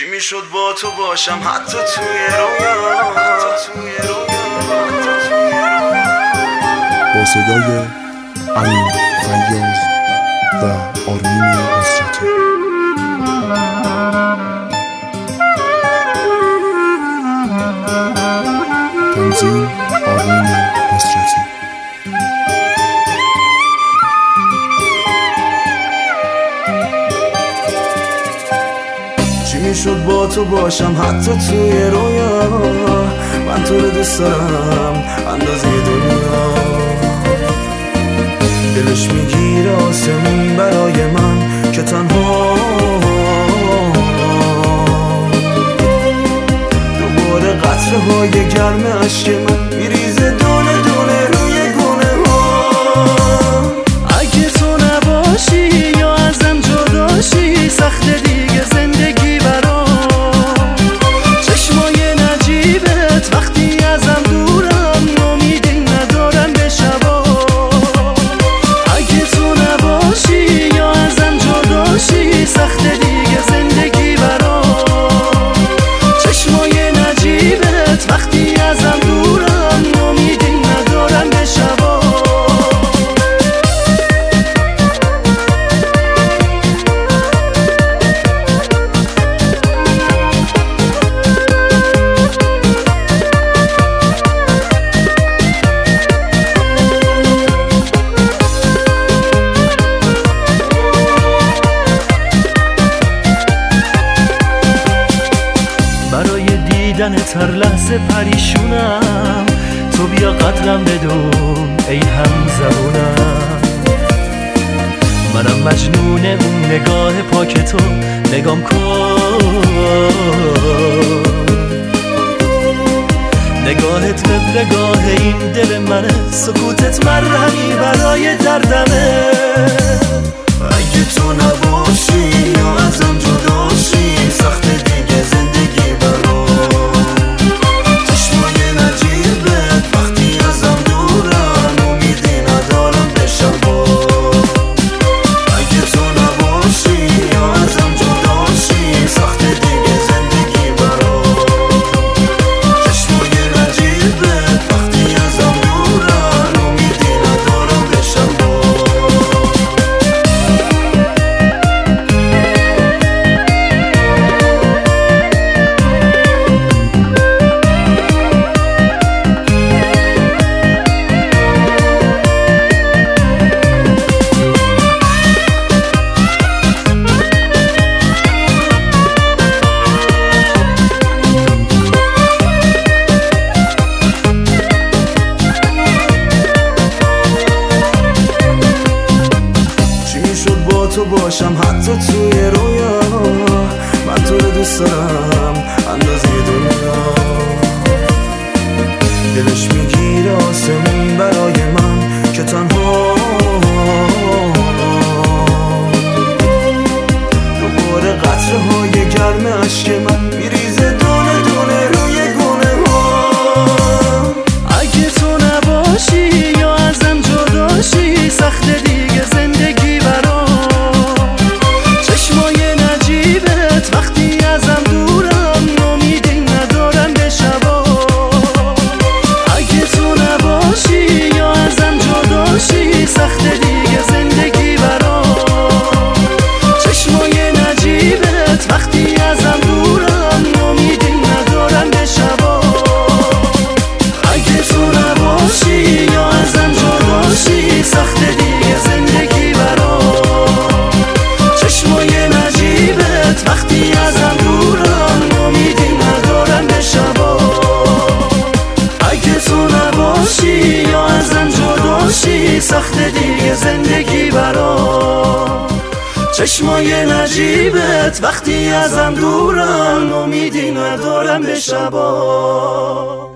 چی میشد با تو باشم حتی توی رویا. با صدای امین فیاض و آرمین نصرتی. تنظیم آرمین نصرتی. چی میشد با تو باشم حتی توی رویا. من تو رو دوست دارم اندازه دنیا. دلش میگیره آسمون برای من که تنها. دوباره قطره های گرم عشق من میریزه دونه دونه روی گونه ها. اگه تو نباشی یا ازم جداشی سخته دیگه زندگی برام. چشمای نجیبت وقتی ازم دورم امیدی ندارم به شبا. اگه تو نباشی یا ازم جداشی سخته دیگه زندگی برام. چشمای نجیبت وقتی ازم دورم امیدی ندارم به شبا. دیدنت هر لحظه پریشونم. تو بیا قدرم بدون ای هم زبونم. منم مجنون اون نگاه پاک تو. نگام کن نگاهت قبلگاه این دل منه. سکوتت مرهمی برای دردمه. اگه تو نباشی یا ازم جداشی سخت دیگه زندگی برام. چشمای نجیبت وقتی ازم دورن امیدی ندارم به شبا. اگه تو نباشی یا ازم جداشی سخت دیگه زندگی برام. چشمای نجیبت وقتی ازم دورن امیدی ندارم به شبا. تو باشم حتی توی رویا. من تو رو دوست دارم اندازه دنیا. دلش میگیره آسمون برای من که تنها. دوباره قطره های گرم عشق من میریزه دونه دونه روی گونه ها. اگه تو نباشی یا ازم جداشی سخته دیگه زندگی برام. وقتی ازم دورم امیدی ندارم به شبا. اگه تو نباشی یا ازم جداشی سخته دیگه زندگی برام. چشمای نجیبت وقتی ازم دورم امیدی ندارم به شبا. اگه تو نباشی یا ازم جداشی سخته دیگه زندگی برام. چشمای نجیبت وقتی ازم دورم امیدی ندارم به شبا. اگه تو نباشی یا ازم جداشی سخته دیگه زندگی برام. چشمای نجیبت وقتی ازم دورم امیدی ندارم به شبا.